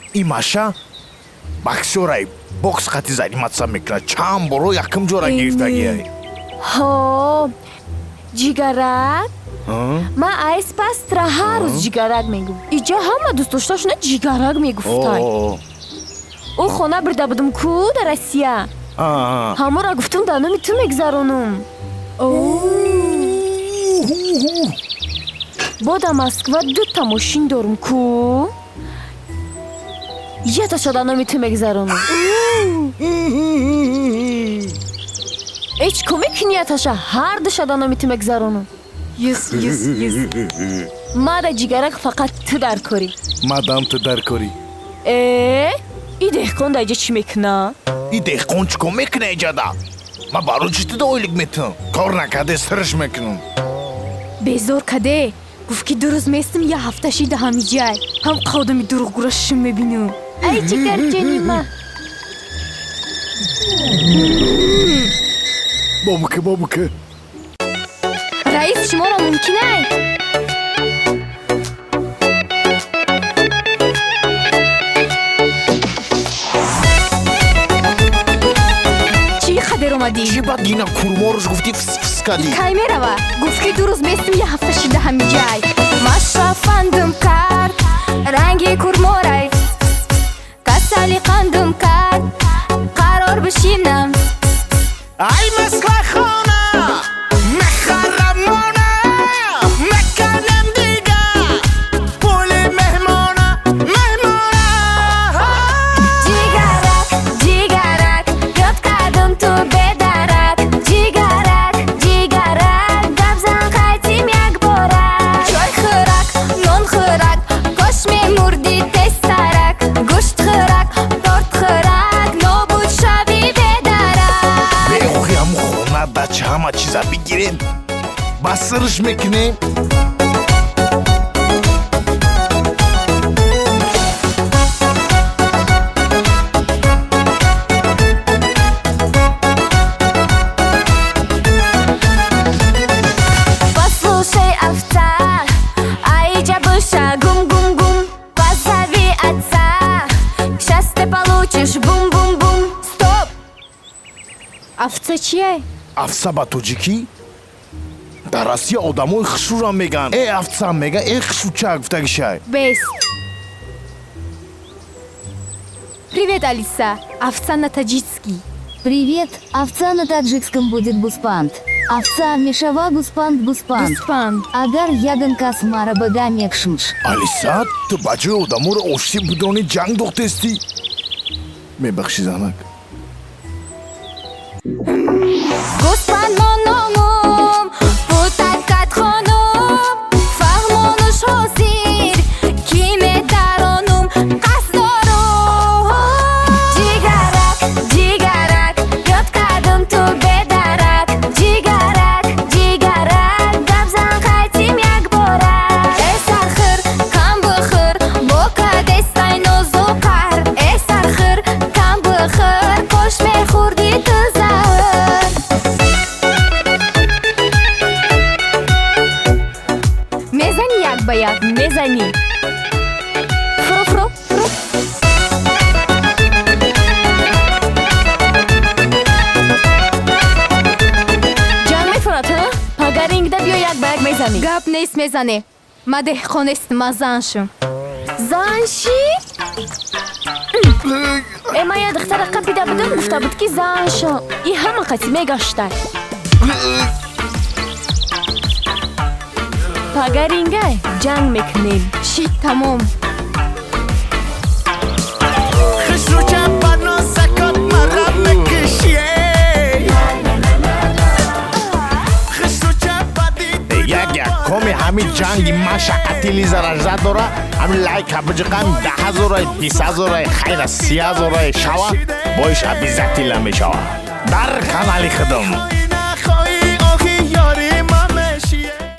имаша боксёрай бокс хати заниматься мекунад. Чанд боро якум ҷора гирифтагиай. ҳо ҷигарак ман айспастра ҳар рӯз ҷигарак мегӯм. иҷа ҳама дӯстдошташона ҷигарак мегуфтанд. ӯ хона бирда будум ку дар Россия. ҳамора гуфтум дар номи ту мегзаронум. бо дар Москва 2 мошин дорум ку яташа дар номи ту мегзаронум. эч ку мекунӣ яташа ҳар душа дар номи ту мегзаронум. Yes. Мада ҷигарак фақат ту дар корӣ. Мадам ту дар корӣ. И деҳқон дар иҷа чӣ мекуна? И деҳқон чӣ кор мекуна иҷада? Ман барои чӣ туда ойлик метавам? Кор накарде сирш мекунам. Безор каде? гуфт ки 2 рӯз местим я ҳафта шида ҳамиҷай. ҳам қодами дурӯғгӯра шум мебинам. Ай ҷигарҷонима. Бобука. раис шуморо мумкинай? чӣ хадер омадӣ? Чӣ бад гина курморуш гуфти фс кадӣ? кай мерава? гуфт ки 2 рӯз местим я ҳафта шида ҳамиҷай. машрафандум кард ранги курморай касали қандум кард қарор бишинам. ай маслахона мехарамона меканем дига пули меҳмона ҷигарак ёд кардум ту бедарак. ҷигарак гап зан қайтим якборак. чой хӯрак нон хӯрак кош мемурдӣ тезтарак. гӯшт хӯрак торт хӯрак нобуд шави бедарак. беғоҳи ҳаму хона дача ҳама чиза бигирем ба сирш мекунем. послушай овца аиҷа буша гум позови отца к счастью получишь бум. стоп. овца чие? овца ба тоҷикӣ дар Россия одамои хушрӯрам меган. овца мега хушрӯча гуфтагишай. Бест. Привет, Алиса. Овца на таджикский. Привет, овца на таджикском будет буспант. Овца мешава гуспант. Буспант. Агар яган кас мара бага мекшмш. алиса ту ба ҷои одаморо ошти будони ҷанг дохтестӣ. мебахшӣ занак. Гуспант мо номум путакат хонум фаҳмонуш ҳозир ки метаронум қасд дорум. ҷигарак ёд кардум ту бедарак. ҷигарак гап зан қайтим якборак. сархӯр кам бихӯр бо кадестай нозу қар. сархӯр кам бихӯр кош мехӯрдӣ ту завр. мезани як ба як мезани. фуру ҷанг мефурад. пагарингда биё як ба як мезани. гап нест мезане. ма деҳқонестим ма заншум. занши? ман я духтара қабида будам гуфта буд ки заншо. и ҳама қати мегаштай. пагарингай ҷанг мекунем. шит тамом. хушрӯча ба нозакот мара мекишие. коми ҳамин ҷанги машаққати лизаража дора. ҳамин лайка биҷиқам 10,000 20,000 хайра 30,000 шава боиш абизатила мешава дар канали худам.